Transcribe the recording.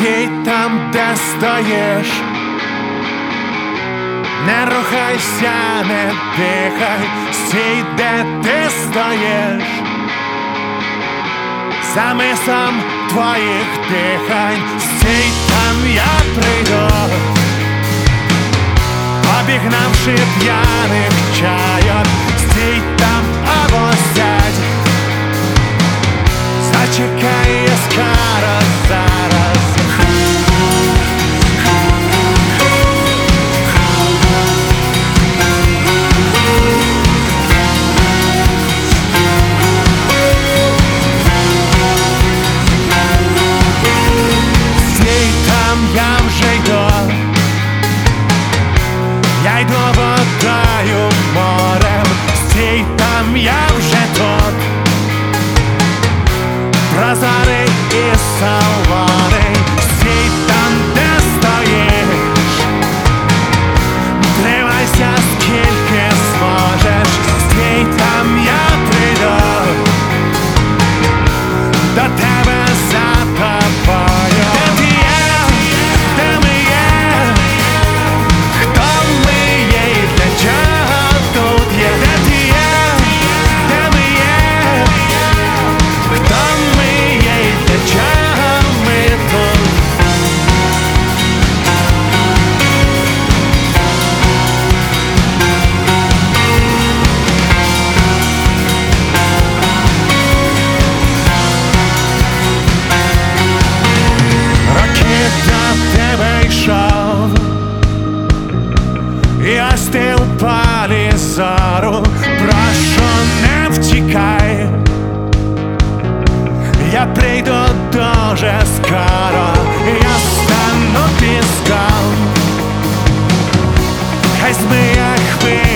Стій там, де стоїш, не рухайся, не дихай, стій, де ти стоїш, замислом твоїх дихань. Стій там, я прийду, обігнавши п'яних чайок. Стій там або сядь, зачекай, я скоро зараз. Стій там, я вже йду, я йду водою, морем. Стій там, я вже тут, прозорий і солоний. Стій там, де стоїш, тримайся, скільки зможеш. Стій там, я прийду до тебе за тобою. Де ти є? Де ми є? Хто ми є і для чого тут є? Де ти є? Де ми є? Хто ми є і для чого ми тут? Роки до тебе йшов, я стій у полі зору. Прошу, не втікай, я прийду дуже скоро. Я стану піском, хай змиє хвилі